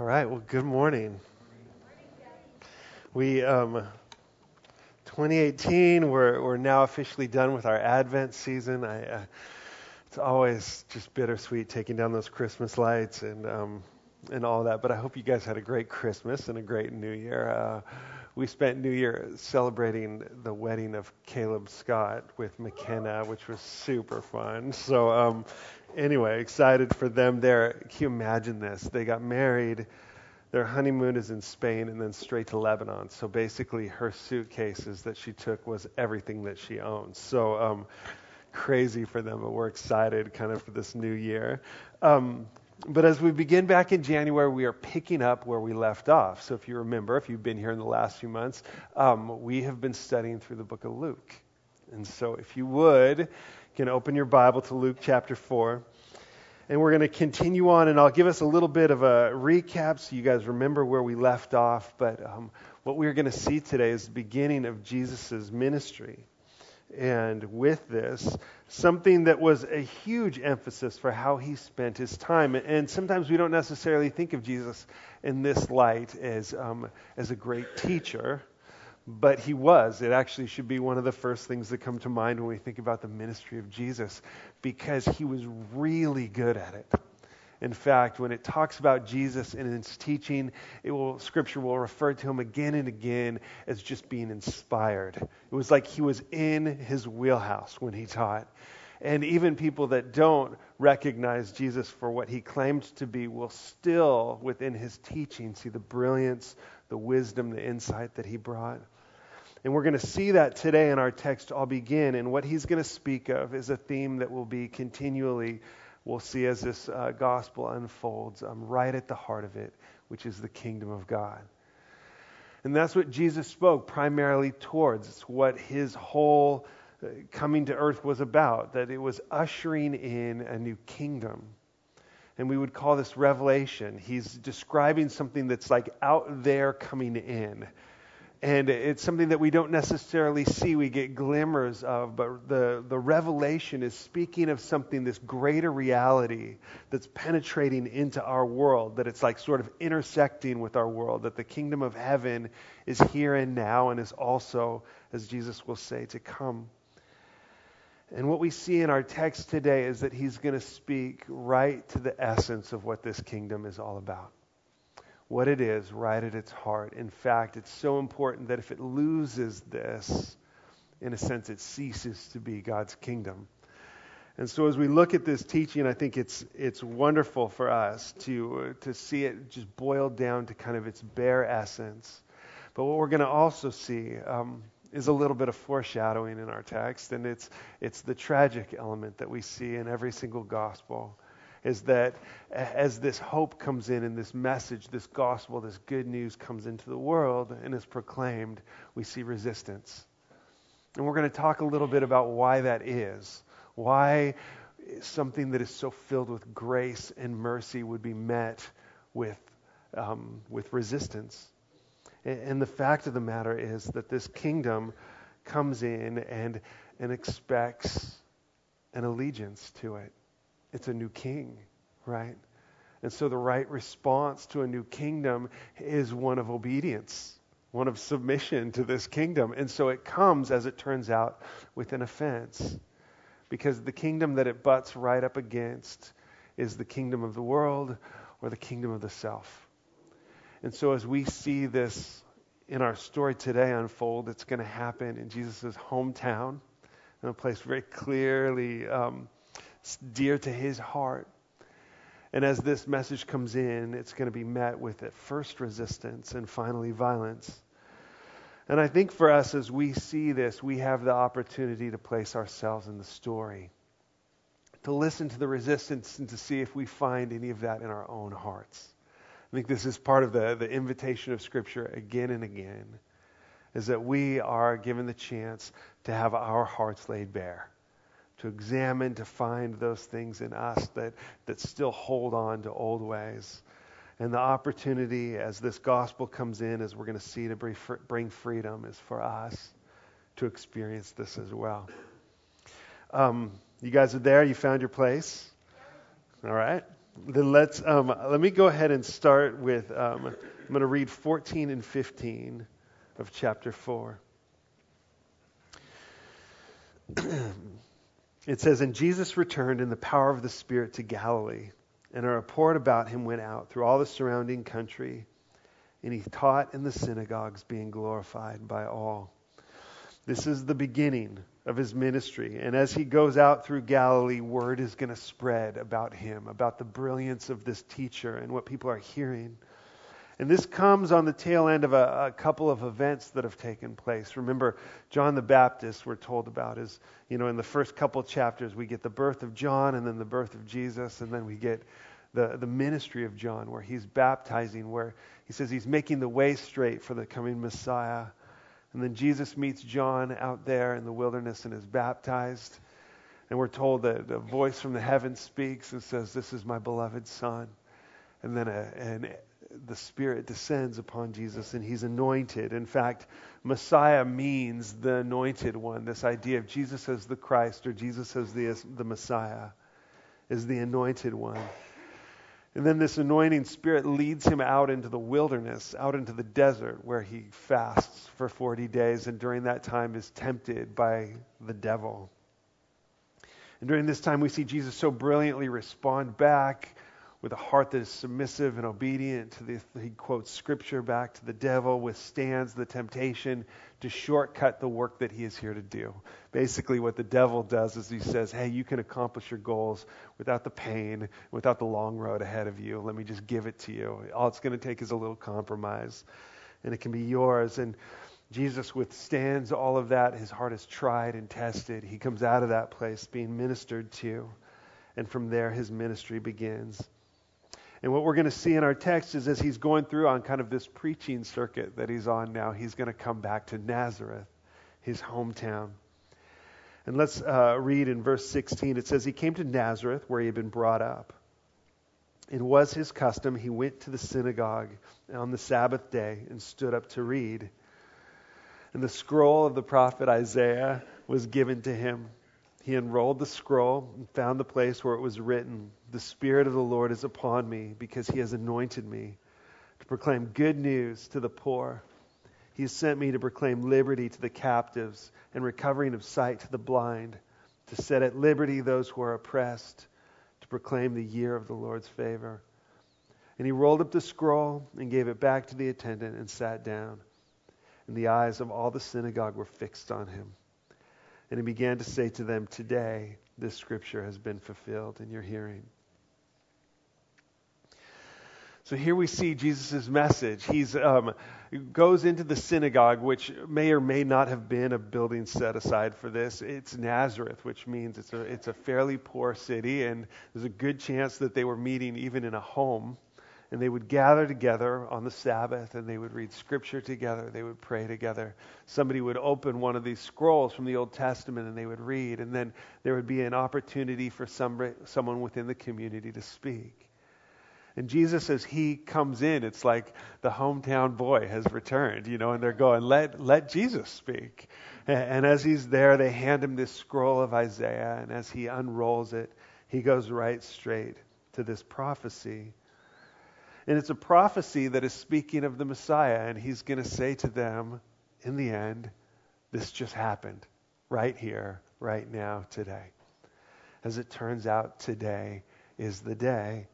All right. Well, good morning. We 2018. We're now officially done with our Advent season. It's always just bittersweet taking down those Christmas lights and all that. But I hope you guys had a great Christmas and a great New Year. We spent New Year celebrating the wedding of Caleb Scott with McKenna, which was super fun. So anyway, excited for them there. Can you imagine this? They got married. Their honeymoon is in Spain and then straight to Lebanon. So basically her suitcases that she took was everything that she owns. So crazy for them, but we're excited kind of for this new year. But as we begin back in January, we are picking up where we left off. So if you remember, if you've been here in the last few months, we have been studying through the book of Luke. And so if you would, you can open your Bible to Luke chapter 4. And we're going to continue on, and I'll give us a little bit of a recap so you guys remember where we left off. But what we're going to see today is the beginning of Jesus' ministry. And with this, something that was a huge emphasis for how he spent his time. And sometimes we don't necessarily think of Jesus in this light as a great teacher. But he was. It actually should be one of the first things that come to mind when we think about the ministry of Jesus, because he was really good at it. In fact, when it talks about Jesus in its teaching, Scripture will refer to him again and again as just being inspired. It was like he was in his wheelhouse when he taught. And even people that don't recognize Jesus for what he claimed to be will still, within his teaching, see the brilliance, the wisdom, the insight that he brought. And we're going to see that today in our text. I'll begin. And what he's going to speak of is a theme that will be continually, we'll see as this gospel unfolds, right at the heart of it, which is the kingdom of God. And that's what Jesus spoke primarily towards. It's what his whole coming to earth was about, that it was ushering in a new kingdom. And we would call this revelation. He's describing something that's like out there coming in. And it's something that we don't necessarily see, we get glimmers of, but the revelation is speaking of something, this greater reality that's penetrating into our world, that it's like sort of intersecting with our world, that the kingdom of heaven is here and now and is also, as Jesus will say, to come. And what we see in our text today is that he's going to speak right to the essence of what this kingdom is all about. What it is right at its heart. In fact, it's so important that if it loses this, in a sense, it ceases to be God's kingdom. And so as we look at this teaching, I think it's wonderful for us to see it just boiled down to kind of its bare essence. But what we're going to also see is a little bit of foreshadowing in our text, and it's the tragic element that we see in every single gospel. Is that as this hope comes in and this message, this gospel, this good news comes into the world and is proclaimed, we see resistance. And we're going to talk a little bit about why that is. Why something that is so filled with grace and mercy would be met with resistance. And the fact of the matter is that this kingdom comes in and expects an allegiance to it. It's a new king, right? And so the right response to a new kingdom is one of obedience, one of submission to this kingdom. And so it comes, as it turns out, with an offense. Because the kingdom that it butts right up against is the kingdom of the world or the kingdom of the self. And so as we see this in our story today unfold, it's going to happen in Jesus' hometown, in a place very clearly dear to his heart. And as this message comes in, it's going to be met with at first resistance and finally violence. And I think for us, as we see this, we have the opportunity to place ourselves in the story, to listen to the resistance and to see if we find any of that in our own hearts. I think this is part of the invitation of Scripture again and again, is that we are given the chance to have our hearts laid bare, to examine, to find those things in us that still hold on to old ways. And the opportunity as this gospel comes in, as we're going to see, to bring freedom is for us to experience this as well. You guys are there? You found your place? All right. Then let me go ahead and start with, I'm going to read 14 and 15 of chapter 4. It says, "And Jesus returned in the power of the Spirit to Galilee, and a report about him went out through all the surrounding country, and he taught in the synagogues, being glorified by all." This is the beginning of his ministry. And as he goes out through Galilee, word is going to spread about him, about the brilliance of this teacher and what people are hearing. And this comes on the tail end of a couple of events that have taken place. Remember, John the Baptist, we're told about, is, in the first couple chapters, we get the birth of John and then the birth of Jesus, and then we get the ministry of John, where he's baptizing, where he says he's making the way straight for the coming Messiah. And then Jesus meets John out there in the wilderness and is baptized. And we're told that a voice from the heavens speaks and says, "This is my beloved Son." And then the Spirit descends upon Jesus and he's anointed. In fact, Messiah means the anointed one. This idea of Jesus as the Christ, or Jesus as the Messiah, is the anointed one. And then this anointing Spirit leads him out into the wilderness, out into the desert, where he fasts for 40 days, and during that time is tempted by the devil. And during this time we see Jesus so brilliantly respond back with a heart that is submissive and obedient to he quotes scripture back to the devil, withstands the temptation to shortcut the work that he is here to do. Basically what the devil does is he says, "Hey, you can accomplish your goals without the pain, without the long road ahead of you. Let me just give it to you. All it's going to take is a little compromise, and it can be yours." And Jesus withstands all of that. His heart is tried and tested. He comes out of that place being ministered to, and from there his ministry begins. And what we're going to see in our text is, as he's going through on kind of this preaching circuit that he's on now, he's going to come back to Nazareth, his hometown. And let's read in verse 16. It says, "He came to Nazareth, where he had been brought up. It was his custom, he went to the synagogue on the Sabbath day and stood up to read. And the scroll of the prophet Isaiah was given to him. He unrolled the scroll and found the place where it was written, 'The Spirit of the Lord is upon me, because he has anointed me to proclaim good news to the poor. He has sent me to proclaim liberty to the captives and recovering of sight to the blind, to set at liberty those who are oppressed, to proclaim the year of the Lord's favor.' And he rolled up the scroll and gave it back to the attendant and sat down. And the eyes of all the synagogue were fixed on him. And he began to say to them, 'Today this scripture has been fulfilled in your hearing.'" So here we see Jesus' message. He goes into the synagogue, which may or may not have been a building set aside for this. It's Nazareth, which means it's a fairly poor city, and there's a good chance that they were meeting even in a home. And they would gather together on the Sabbath, and they would read scripture together. They would pray together. Somebody would open one of these scrolls from the Old Testament, and they would read. And then there would be an opportunity for someone within the community to speak. And Jesus, as he comes in, it's like the hometown boy has returned, and they're going, let Jesus speak. And as he's there, they hand him this scroll of Isaiah, and as he unrolls it, he goes right straight to this prophecy. And it's a prophecy that is speaking of the Messiah, and he's going to say to them, in the end, this just happened right here, right now, today. As it turns out, today is the day.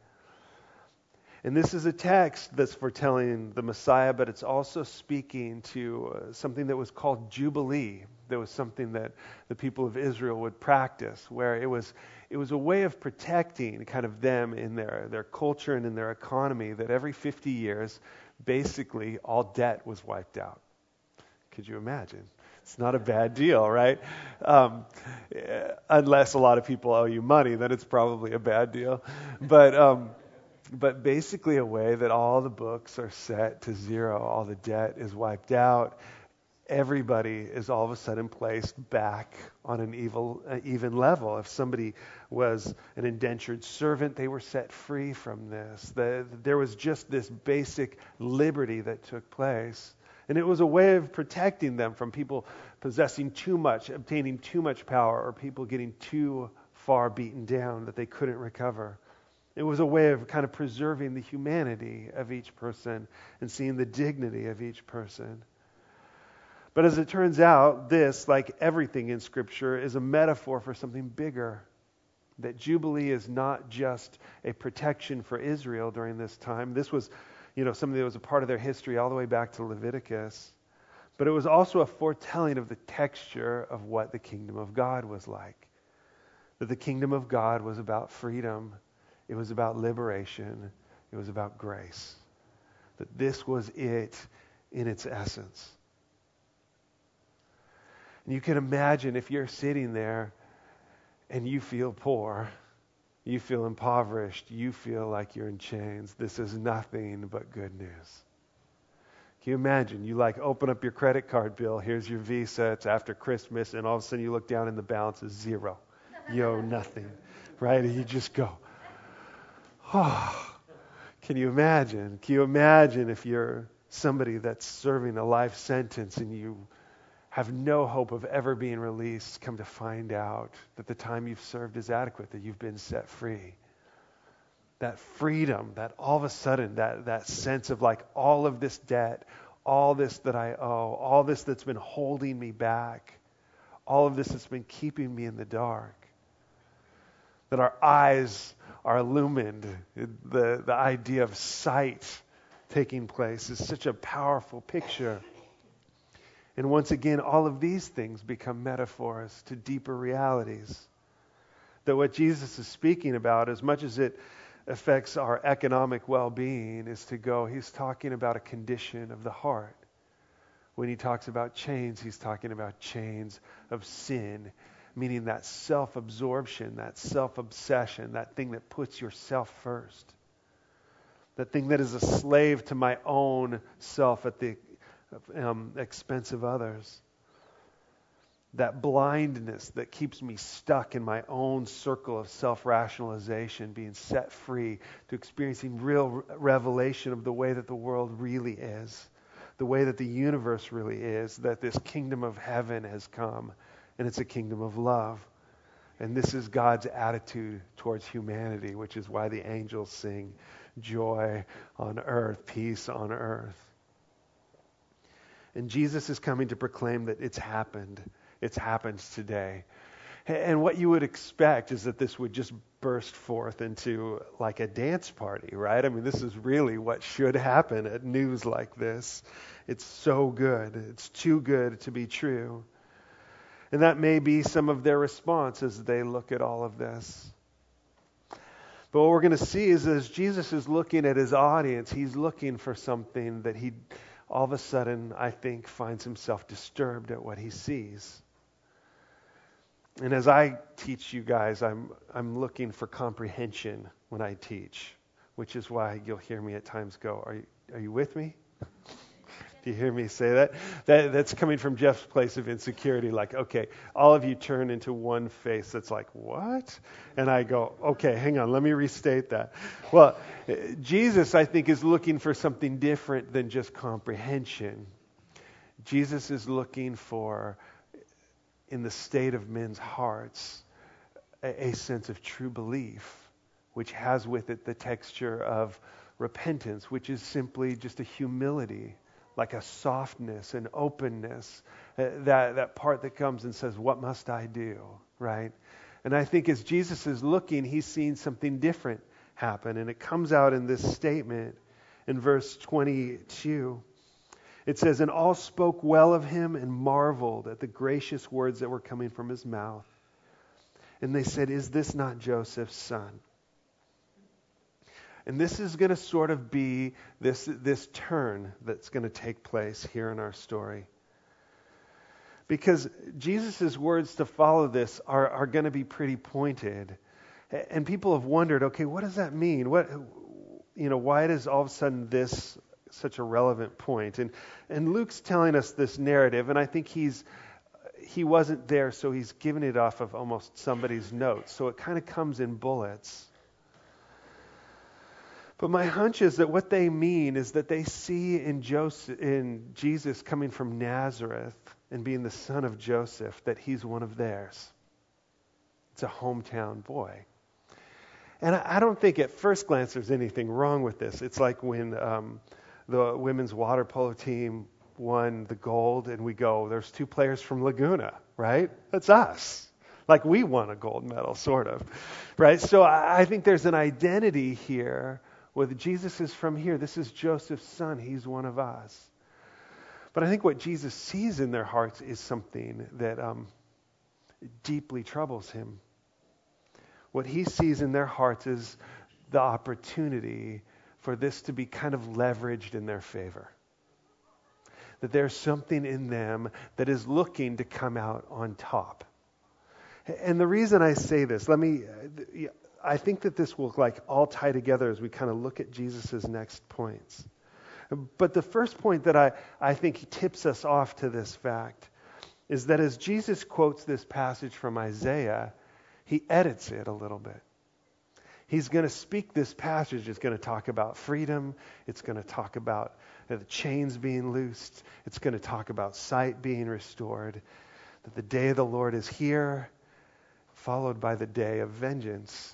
And this is a text that's foretelling the Messiah, but it's also speaking to something that was called Jubilee. There was something that the people of Israel would practice, where it was a way of protecting kind of them in their culture and in their economy, that every 50 years, basically, all debt was wiped out. Could you imagine? It's not a bad deal, right? Unless a lot of people owe you money, then it's probably a bad deal. But basically a way that all the books are set to zero, all the debt is wiped out. Everybody is all of a sudden placed back on an even level. If somebody was an indentured servant, they were set free from this. There was just this basic liberty that took place. And it was a way of protecting them from people possessing too much, obtaining too much power, or people getting too far beaten down that they couldn't recover. It was a way of kind of preserving the humanity of each person and seeing the dignity of each person. But as it turns out, this, like everything in Scripture, is a metaphor for something bigger. That Jubilee is not just a protection for Israel during this time. This was, something that was a part of their history all the way back to Leviticus. But it was also a foretelling of the texture of what the kingdom of God was like. That the kingdom of God was about freedom. It was about liberation. It was about grace. That this was it in its essence. And you can imagine if you're sitting there and you feel poor, you feel impoverished, you feel like you're in chains. This is nothing but good news. Can you imagine? You open up your credit card bill, here's your Visa, it's after Christmas, and all of a sudden you look down and the balance is zero. You owe nothing, right? And you just go, oh. Can you imagine? Can you imagine if you're somebody that's serving a life sentence and you have no hope of ever being released, come to find out that the time you've served is adequate, that you've been set free. That freedom, that all of a sudden, that sense of all of this debt, all this that I owe, all this that's been holding me back, all of this that's been keeping me in the dark. That our eyes are illumined. The idea of sight taking place is such a powerful picture. And once again, all of these things become metaphors to deeper realities. That what Jesus is speaking about, as much as it affects our economic well-being, is he's talking about a condition of the heart. When he talks about chains, he's talking about chains of sin, meaning that self-absorption, that self-obsession, that thing that puts yourself first. That thing that is a slave to my own self at the expense of others. That blindness that keeps me stuck in my own circle of self-rationalization, being set free to experiencing real revelation of the way that the world really is, the way that the universe really is, that this kingdom of heaven has come, and it's a kingdom of love. And this is God's attitude towards humanity, which is why the angels sing joy on earth, peace on earth. And Jesus is coming to proclaim that it's happened. It's happened today. And what you would expect is that this would just burst forth into a dance party, right? I mean, this is really what should happen at news like this. It's so good. It's too good to be true. And that may be some of their response as they look at all of this. But what we're going to see is as Jesus is looking at his audience, he's looking for something that he all of a sudden, I think, finds himself disturbed at what he sees. And as I teach you guys, I'm looking for comprehension when I teach, which is why you'll hear me at times go, are you with me? Do you hear me say that? That's coming from Jeff's place of insecurity. Okay, all of you turn into one face that's what? And I go, okay, hang on, let me restate that. Well, Jesus, I think, is looking for something different than just comprehension. Jesus is looking for, in the state of men's hearts, a sense of true belief, which has with it the texture of repentance, which is simply just a humility, like a softness, an openness, that part that comes and says, what must I do, right? And I think as Jesus is looking, he's seeing something different happen. And it comes out in this statement in verse 22. It says, and all spoke well of him and marveled at the gracious words that were coming from his mouth. And they said, is this not Joseph's son? And this is going to sort of be this turn that's going to take place here in our story. Because Jesus' words to follow this are going to be pretty pointed. And people have wondered, okay, what does that mean? Why does all of a sudden this such a relevant point? And Luke's telling us this narrative, and I think he wasn't there, so he's giving it off of almost somebody's notes. So it kind of comes in bullets. But my hunch is that what they mean is that they see in Jesus coming from Nazareth and being the son of Joseph, that he's one of theirs. It's a hometown boy. And I don't think at first glance there's anything wrong with this. It's like when the women's water polo team won the gold and we go, there's 2 players from Laguna, right? That's us. Like we won a gold medal, sort of, right? So I think there's an identity here with Jesus is from here. This is Joseph's son. He's one of us. But I think what Jesus sees in their hearts is something that deeply troubles him. What he sees in their hearts is the opportunity for this to be kind of leveraged in their favor. That there's something in them that is looking to come out on top. And the reason I say this, I think that this will all tie together as we kind of look at Jesus' next points. But the first point that I think tips us off to this fact is that as Jesus quotes this passage from Isaiah, he edits it a little bit. He's going to speak this passage. It's going to talk about freedom. It's going to talk about the chains being loosed. It's going to talk about sight being restored. That the day of the Lord is here, followed by the day of vengeance.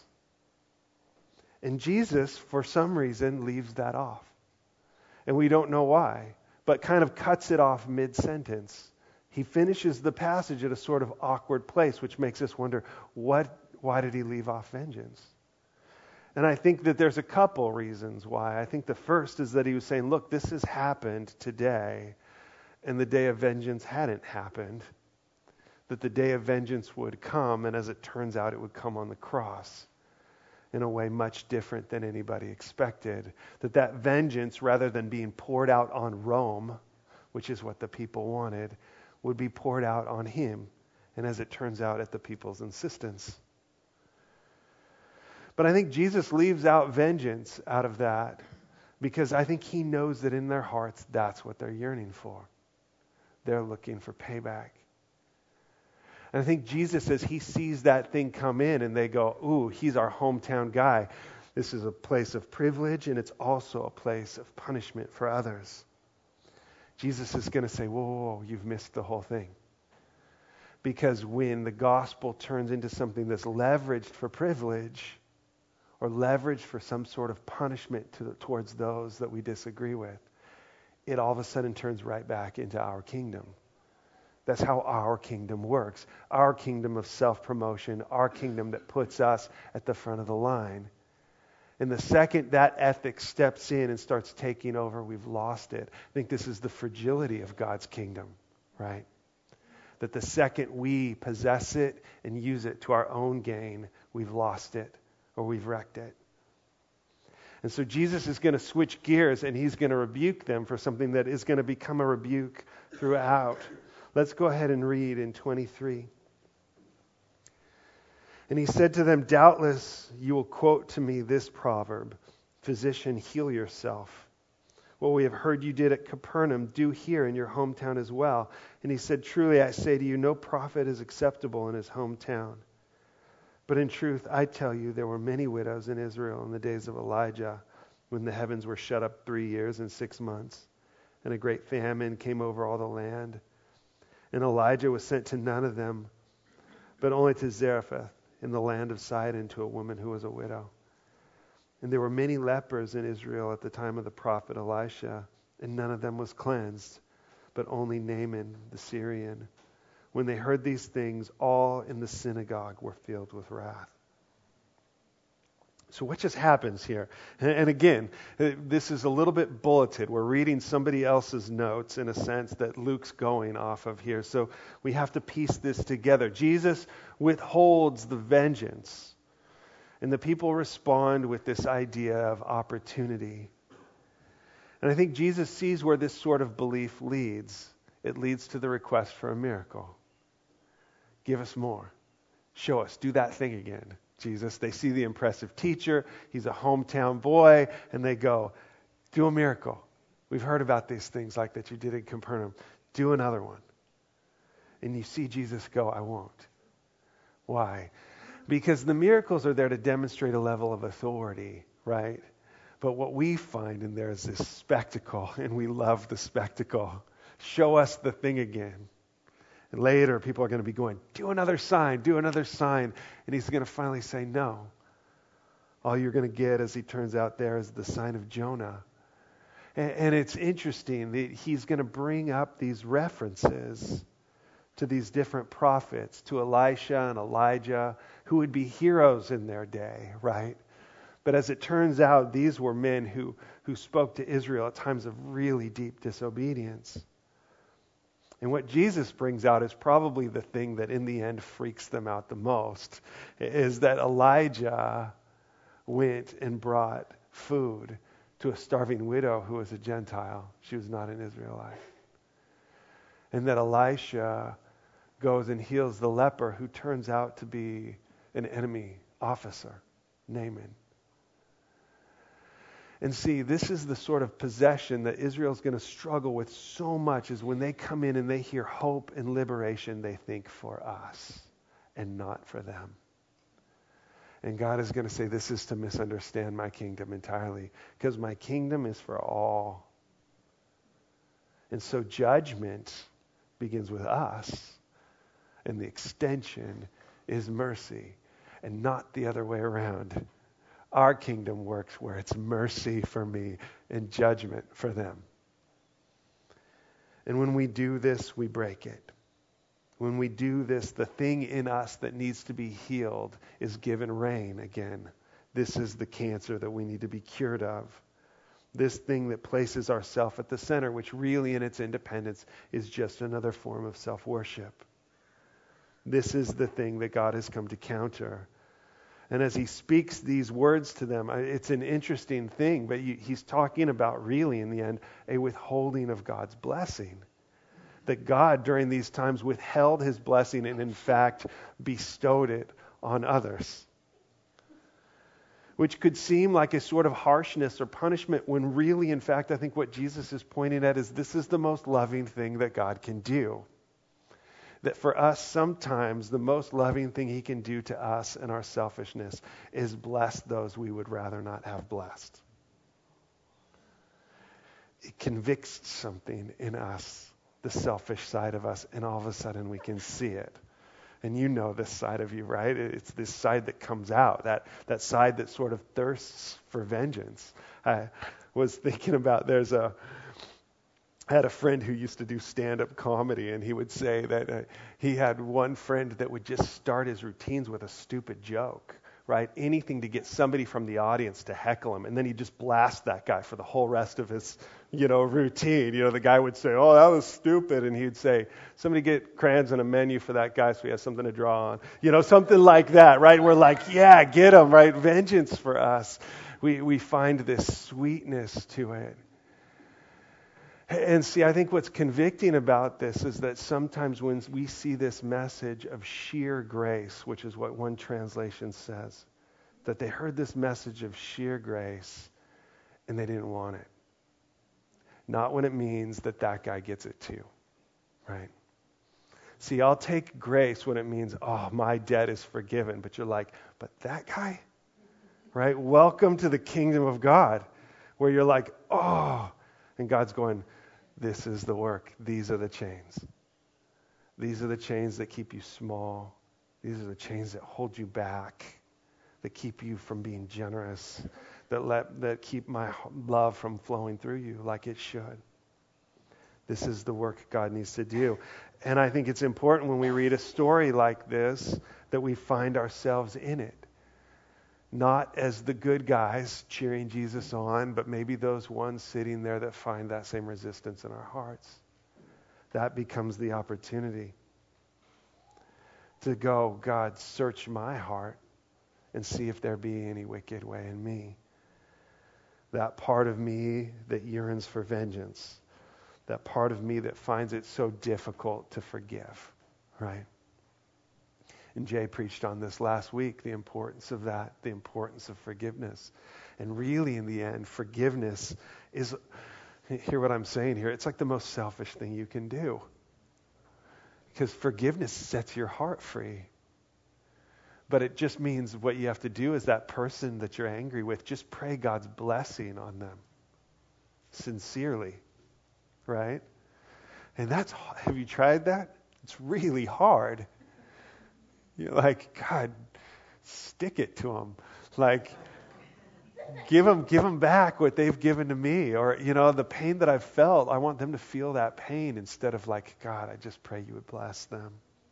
And Jesus, for some reason, leaves that off. And we don't know why, but kind of cuts it off mid-sentence. He finishes the passage at a sort of awkward place, which makes us wonder, why did he leave off vengeance? And I think that there's a couple reasons why. I think the first is that he was saying, look, this has happened today, and the day of vengeance hadn't happened. That the day of vengeance would come, and as it turns out, it would come on the cross in a way much different than anybody expected. That vengeance, rather than being poured out on Rome, which is what the people wanted, would be poured out on him, and as it turns out, at the people's insistence. But I think Jesus leaves out vengeance out of that because I think he knows that in their hearts, that's what they're yearning for. They're looking for payback. And I think Jesus, as he sees that thing come in and they go, ooh, he's our hometown guy. This is a place of privilege and it's also a place of punishment for others. Jesus is going to say, whoa, you've missed the whole thing. Because when the gospel turns into something that's leveraged for privilege or leveraged for some sort of punishment towards those that we disagree with, it all of a sudden turns right back into our kingdom. That's how our kingdom works. Our kingdom of self-promotion, our kingdom that puts us at the front of the line. And the second that ethic steps in and starts taking over, we've lost it. I think this is the fragility of God's kingdom, right? That the second we possess it and use it to our own gain, we've lost it or we've wrecked it. And so Jesus is going to switch gears and he's going to rebuke them for something that is going to become a rebuke throughout. Let's go ahead and read in 23. And he said to them, doubtless you will quote to me this proverb, physician, heal yourself. What we have heard you did at Capernaum, do here in your hometown as well. And he said, truly I say to you, no prophet is acceptable in his hometown. But in truth, I tell you, there were many widows in Israel in the days of Elijah, when the heavens were shut up 3 years and 6 months, and a great famine came over all the land. And Elijah was sent to none of them, but only to Zarephath in the land of Sidon, to a woman who was a widow. And there were many lepers in Israel at the time of the prophet Elisha, and none of them was cleansed, but only Naaman the Syrian. When they heard these things, all in the synagogue were filled with wrath. So what just happens here? And again, this is a little bit bulleted. We're reading somebody else's notes in a sense that Luke's going off of here. So we have to piece this together. Jesus withholds the vengeance. And the people respond with this idea of opportunity. And I think Jesus sees where this sort of belief leads. It leads to the request for a miracle. Give us more. Show us. Do that thing again, Jesus. They see the impressive teacher. He's a hometown boy. And they go, do a miracle. We've heard about these things like that you did in Capernaum. Do another one. And you see Jesus go, I won't. Why? Because the miracles are there to demonstrate a level of authority, right? But what we find in there is this spectacle, and we love the spectacle. Show us the thing again. And later, people are going to be going, do another sign, do another sign. And he's going to finally say, no. All you're going to get, as he turns out there, is the sign of Jonah. And it's interesting that he's going to bring up these references to these different prophets, to Elisha and Elijah, who would be heroes in their day, right? But as it turns out, these were men who spoke to Israel at times of really deep disobedience. And what Jesus brings out is probably the thing that in the end freaks them out the most, is that Elijah went and brought food to a starving widow who was a Gentile. She was not an Israelite. And that Elisha goes and heals the leper who turns out to be an enemy officer, Naaman. And see, this is the sort of possession that Israel's going to struggle with so much, is when they come in and they hear hope and liberation, they think for us and not for them. And God is going to say, this is to misunderstand my kingdom entirely, because my kingdom is for all. And so judgment begins with us, and the extension is mercy, and not the other way around. Our kingdom works where it's mercy for me and judgment for them. And when we do this, we break it. When we do this, the thing in us that needs to be healed is given reign again. This is the cancer that we need to be cured of. This thing that places ourselves at the center, which really in its independence is just another form of self-worship. This is the thing that God has come to counter. And as he speaks these words to them, it's an interesting thing, but he's talking about really in the end a withholding of God's blessing. That God during these times withheld his blessing and in fact bestowed it on others. Which could seem like a sort of harshness or punishment, when really in fact I think what Jesus is pointing at is this is the most loving thing that God can do. That for us sometimes the most loving thing he can do to us and our selfishness is bless those we would rather not have blessed. It convicts something in us, the selfish side of us, and all of a sudden we can see it. And you know this side of you, right? It's this side that comes out, that side that sort of thirsts for vengeance. I was thinking about, I had a friend who used to do stand-up comedy, and he would say that he had one friend that would just start his routines with a stupid joke, right? Anything to get somebody from the audience to heckle him, and then he'd just blast that guy for the whole rest of his, routine. The guy would say, "Oh, that was stupid," and he'd say, "Somebody get crayons and a menu for that guy so he has something to draw on." Something like that, right? We're like, yeah, get him, right? Vengeance for us. We find this sweetness to it. And see, I think what's convicting about this is that sometimes when we see this message of sheer grace, which is what one translation says, that they heard this message of sheer grace and they didn't want it. Not when it means that guy gets it too, right? See, I'll take grace when it means, oh, my debt is forgiven. But you're like, but that guy, right? Welcome to the kingdom of God, where you're like, oh, and God's going, this is the work. These are the chains. These are the chains that keep you small. These are the chains that hold you back, that keep you from being generous, that keep my love from flowing through you like it should. This is the work God needs to do. And I think it's important when we read a story like this that we find ourselves in it. Not as the good guys cheering Jesus on, but maybe those ones sitting there that find that same resistance in our hearts. That becomes the opportunity to go, God, search my heart and see if there be any wicked way in me. That part of me that yearns for vengeance. That part of me that finds it so difficult to forgive, right? And Jay preached on this last week, the importance of that, the importance of forgiveness. And really, in the end, forgiveness is, hear what I'm saying here, it's like the most selfish thing you can do. Because forgiveness sets your heart free. But it just means what you have to do is that person that you're angry with, just pray God's blessing on them. Sincerely. Right? And have you tried that? It's really hard. You're like, God, stick it to them. Like, Give them back what they've given to me. Or, the pain that I've felt, I want them to feel that pain instead of like, God, I just pray you would bless them.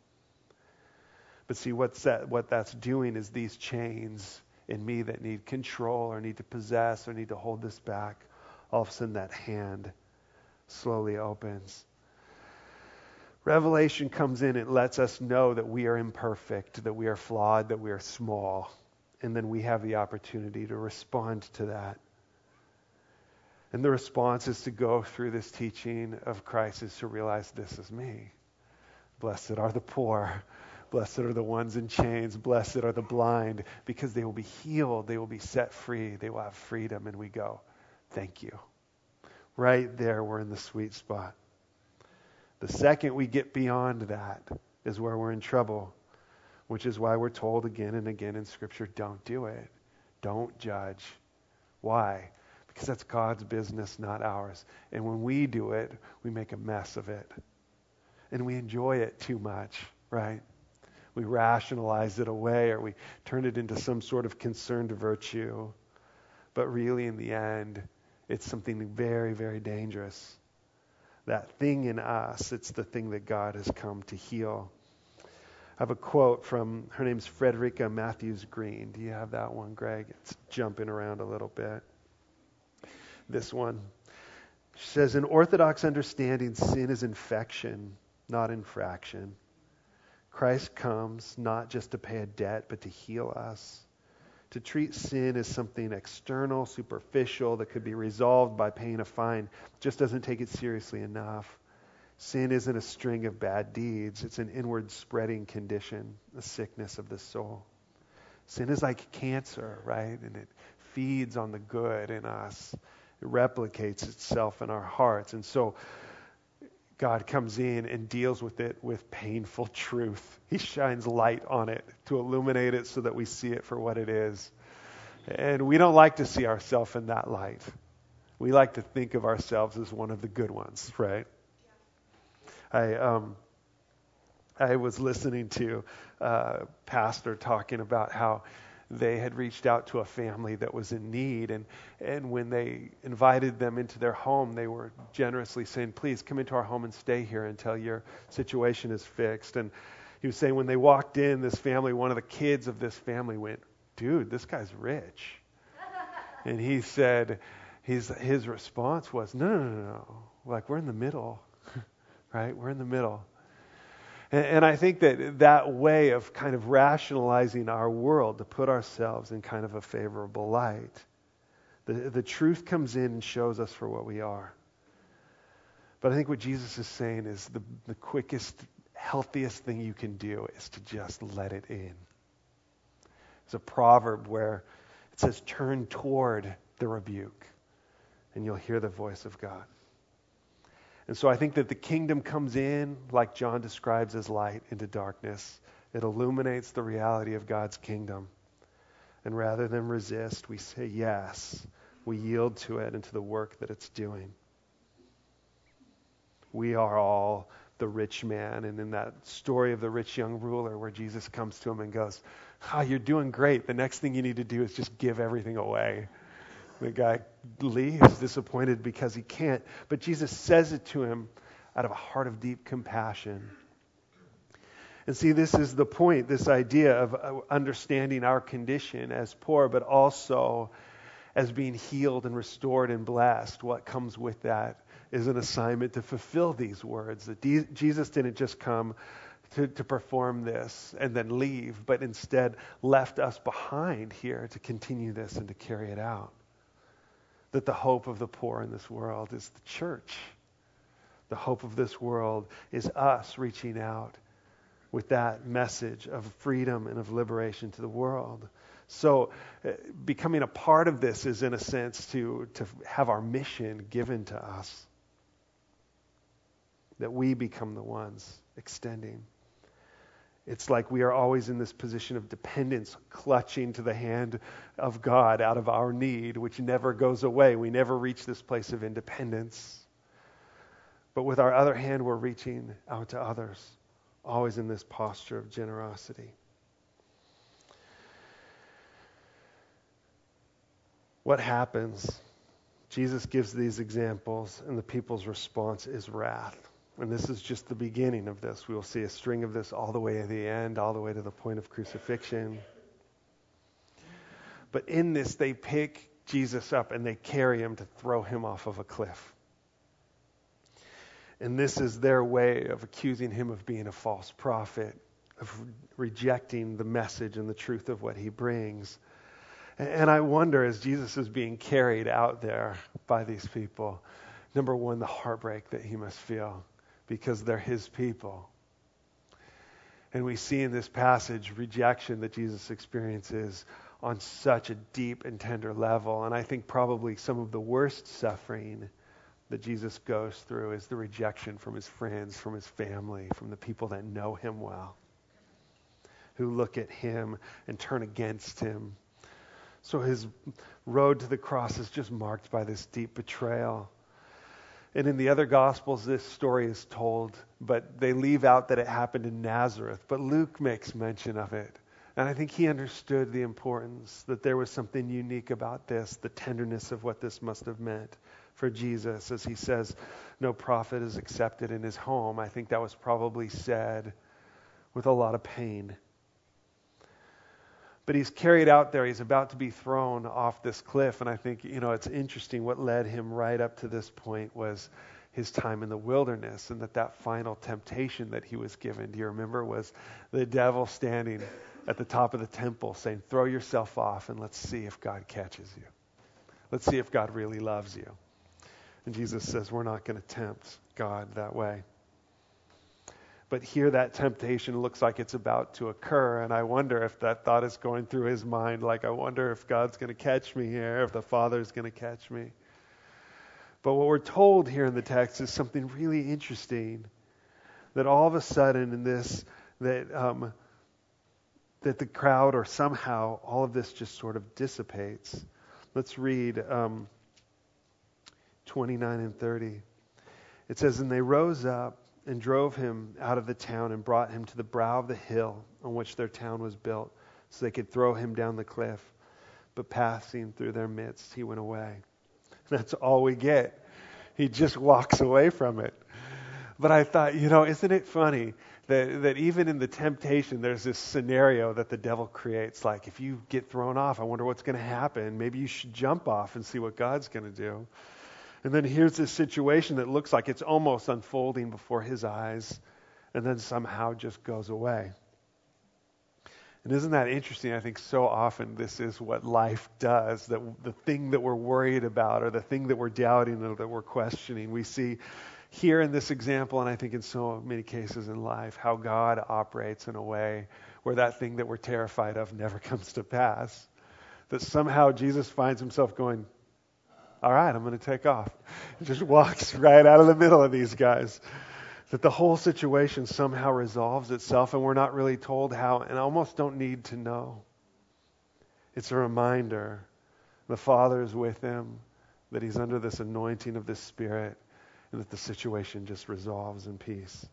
But see, what that's doing is these chains in me that need control or need to possess or need to hold this back, all of a sudden that hand slowly opens. Revelation comes in, it lets us know that we are imperfect, that we are flawed, that we are small. And then we have the opportunity to respond to that. And the response is to go through this teaching of Christ, is to realize this is me. Blessed are the poor. Blessed are the ones in chains. Blessed are the blind, because they will be healed. They will be set free. They will have freedom. And we go, thank you. Right there, we're in the sweet spot. The second we get beyond that is where we're in trouble, which is why we're told again and again in Scripture, don't do it. Don't judge. Why? Because that's God's business, not ours. And when we do it, we make a mess of it. And we enjoy it too much, right? We rationalize it away, or we turn it into some sort of concerned virtue. But really, in the end, it's something very, very dangerous. That thing in us, it's the thing that God has come to heal. I have a quote from, her name's Frederica Matthews Green. Do you have that one, Greg? It's jumping around a little bit. This one. She says, in Orthodox understanding, sin is infection, not infraction. Christ comes not just to pay a debt, but to heal us. To treat sin as something external, superficial, that could be resolved by paying a fine, just doesn't take it seriously enough. Sin isn't a string of bad deeds. It's an inward spreading condition, a sickness of the soul. Sin is like cancer, right? And it feeds on the good in us. It replicates itself in our hearts. And so God comes in and deals with it with painful truth. He shines light on it to illuminate it so that we see it for what it is. And we don't like to see ourselves in that light. We like to think of ourselves as one of the good ones, right? I was listening to a pastor talking about how they had reached out to a family that was in need, and when they invited them into their home, they were generously saying, please come into our home and stay here until your situation is fixed. And he was saying when they walked in, this family, one of the kids of this family went, dude, this guy's rich. And he said, his response was, no. Like, we're in the middle, right? We're in the middle. And I think that way of kind of rationalizing our world to put ourselves in kind of a favorable light, the truth comes in and shows us for what we are. But I think what Jesus is saying is the quickest, healthiest thing you can do is to just let it in. There's a proverb where it says, turn toward the rebuke, and you'll hear the voice of God. And so I think that the kingdom comes in, like John describes as light, into darkness. It illuminates the reality of God's kingdom. And rather than resist, we say yes. We yield to it and to the work that it's doing. We are all the rich man. And in that story of the rich young ruler where Jesus comes to him and goes, you're doing great. The next thing you need to do is just give everything away. The guy leaves disappointed because he can't. But Jesus says it to him out of a heart of deep compassion. And see, this is the point, this idea of understanding our condition as poor, but also as being healed and restored and blessed. What comes with that is an assignment to fulfill these words. That Jesus didn't just come to perform this and then leave, but instead left us behind here to continue this and to carry it out. That the hope of the poor in this world is the church. The hope of this world is us reaching out with that message of freedom and of liberation to the world. So becoming a part of this is, in a sense, to have our mission given to us. That we become the ones extending. It's like we are always in this position of dependence, clutching to the hand of God out of our need, which never goes away. We never reach this place of independence. But with our other hand, we're reaching out to others, always in this posture of generosity. what happens? Jesus gives these examples, and the people's response is wrath. And this is just the beginning of this. We will see a string of this all the way to the end, all the way to the point of crucifixion. But in this, they pick Jesus up and they carry him to throw him off of a cliff. And this is their way of accusing him of being a false prophet, of rejecting the message and the truth of what he brings. And I wonder, as Jesus is being carried out there by these people, number one, the heartbreak that he must feel because they're his people. And we see in this passage rejection that Jesus experiences on such a deep and tender level. And I think probably some of the worst suffering that Jesus goes through is the rejection from his friends, from his family, from the people that know him well, who look at him and turn against him. So his road to the cross is just marked by this deep betrayal. And in the other Gospels, this story is told, but they leave out that it happened in Nazareth. But Luke makes mention of it. And I think he understood the importance, that there was something unique about this, the tenderness of what this must have meant for Jesus. As he says, no prophet is accepted in his home. I think that was probably said with a lot of pain. But he's carried out there. He's about to be thrown off this cliff. And I think, it's interesting what led him right up to this point was his time in the wilderness, and that final temptation that he was given, do you remember, was the devil standing at the top of the temple saying, throw yourself off and let's see if God catches you. Let's see if God really loves you. And Jesus says, we're not going to tempt God that way. But here that temptation looks like it's about to occur, and I wonder if that thought is going through his mind, like, I wonder if God's going to catch me here, if the Father's going to catch me. But what we're told here in the text is something really interesting, that all of a sudden in this, that the crowd, or somehow all of this just sort of dissipates. Let's read 29 and 30. It says, and they rose up and drove him out of the town and brought him to the brow of the hill on which their town was built, so they could throw him down the cliff. But passing through their midst, he went away. That's all we get. He just walks away from it. But I thought, isn't it funny that even in the temptation, there's this scenario that the devil creates. Like, if you get thrown off, I wonder what's going to happen. Maybe you should jump off and see what God's going to do. And then here's this situation that looks like it's almost unfolding before his eyes, and then somehow just goes away. And isn't that interesting? I think so often this is what life does, that the thing that we're worried about, or the thing that we're doubting, or that we're questioning, we see here in this example, and I think in so many cases in life, how God operates in a way where that thing that we're terrified of never comes to pass. That somehow Jesus finds himself going, all right, I'm going to take off. He just walks right out of the middle of these guys. That the whole situation somehow resolves itself, and we're not really told how, and almost don't need to know. It's a reminder. The Father is with him, that he's under this anointing of this Spirit, and that the situation just resolves in peace.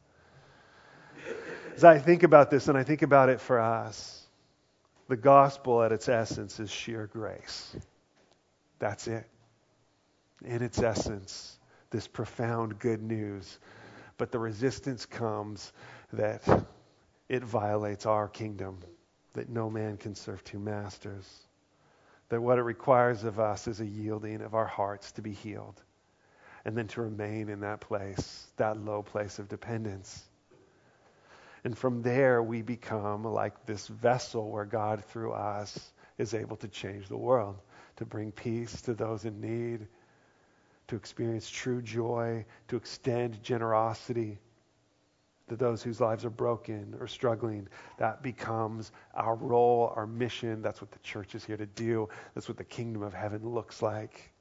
As I think about this, and I think about it for us, the gospel at its essence is sheer grace. That's it. In its essence, this profound good news. But the resistance comes that it violates our kingdom, that no man can serve two masters. That what it requires of us is a yielding of our hearts to be healed, and then to remain in that place, that low place of dependence. And from there we become like this vessel where God through us is able to change the world, to bring peace to those in need, to experience true joy, to extend generosity to those whose lives are broken or struggling. That becomes our role, our mission. That's what the church is here to do. That's what the kingdom of heaven looks like.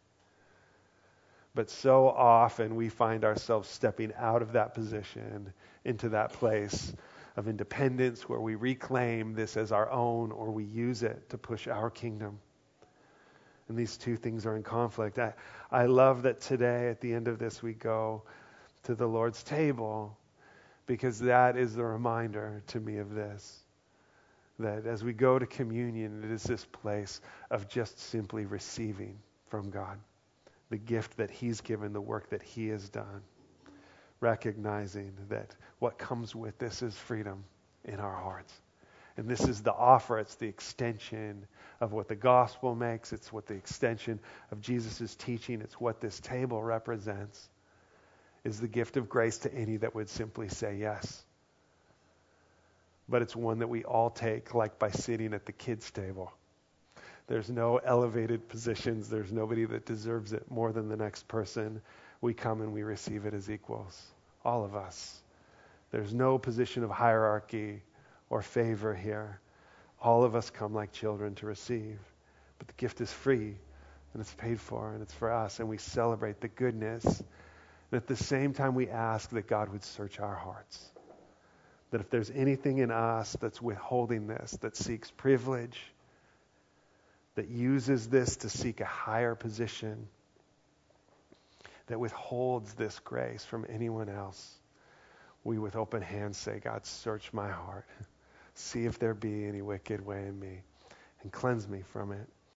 But so often we find ourselves stepping out of that position into that place of independence where we reclaim this as our own, or we use it to push our kingdom. And these two things are in conflict. I love that today, at the end of this, we go to the Lord's table, because that is the reminder to me of this. that as we go to communion, it is this place of just simply receiving from God the gift that he's given, the work that he has done, recognizing that what comes with this is freedom in our hearts. And this is the offer. It's the extension of what the gospel makes. It's what the extension of Jesus' teaching. It's what this table represents, is the gift of grace to any that would simply say yes. But it's one that we all take, like by sitting at the kids' table. There's no elevated positions. There's nobody that deserves it more than the next person. We come and we receive it as equals. All of us. There's no position of hierarchy or favor here. All of us come like children to receive. But the gift is free, and it's paid for, and it's for us, and we celebrate the goodness. And at the same time, we ask that God would search our hearts. That if there's anything in us that's withholding this, that seeks privilege, that uses this to seek a higher position, that withholds this grace from anyone else, we with open hands say, God, search my heart. See if there be any wicked way in me and cleanse me from it.